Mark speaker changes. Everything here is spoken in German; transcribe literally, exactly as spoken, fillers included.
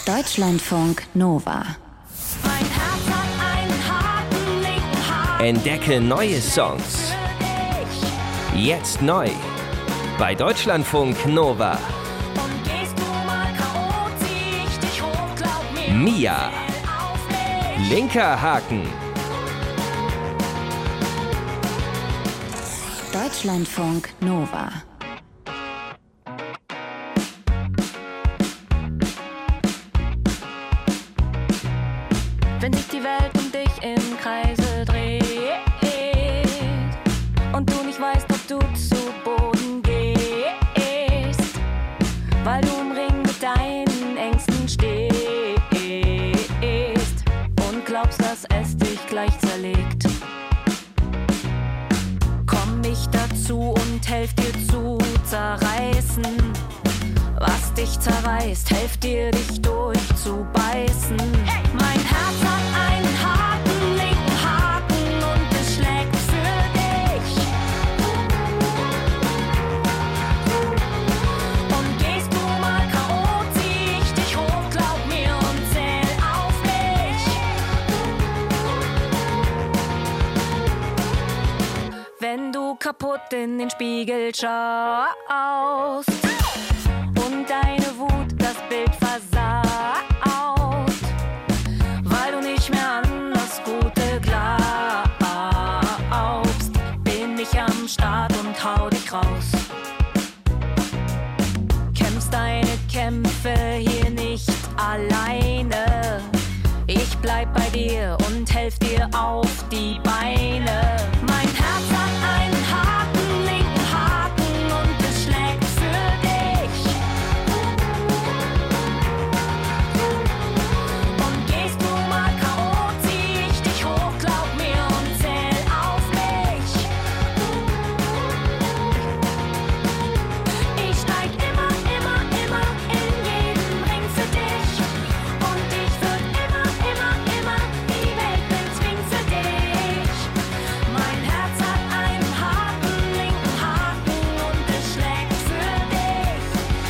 Speaker 1: Deutschlandfunk Nova.
Speaker 2: Mein Herz hat einen harten linken Haken.
Speaker 3: Entdecke neue Songs. Jetzt neu. Bei Deutschlandfunk Nova.
Speaker 2: Und gehst du mal K O, zieh ich dich hoch, glaub mir.
Speaker 3: Mia.
Speaker 2: Zähl auf mich.
Speaker 3: Linker Haken.
Speaker 1: Deutschlandfunk Nova.
Speaker 2: Wenn sich die Welt um dich im Kreise dreht und du nicht weißt, ob du zu Boden gehst, weil du im Ring mit deinen Ängsten stehst und glaubst, dass es dich gleich zerlegt. Komm ich dazu und helf dir zu zerreißen, was dich zerreißt, helf dir dich durchzubeißen. Hey! Mein Herz hat einen harten linken Haken und es schlägt für dich. Und gehst du mal K O, zieh ich dich hoch, glaub mir und zähl auf mich. Wenn du kaputt in den Spiegel schaust und deine Wut das Bild versaut, weil du nicht mehr an das Gute glaubst, bin ich am Start und hau dich raus. Kämpfst deine Kämpfe hier nicht alleine, ich bleib bei dir und helf dir auf die Beine.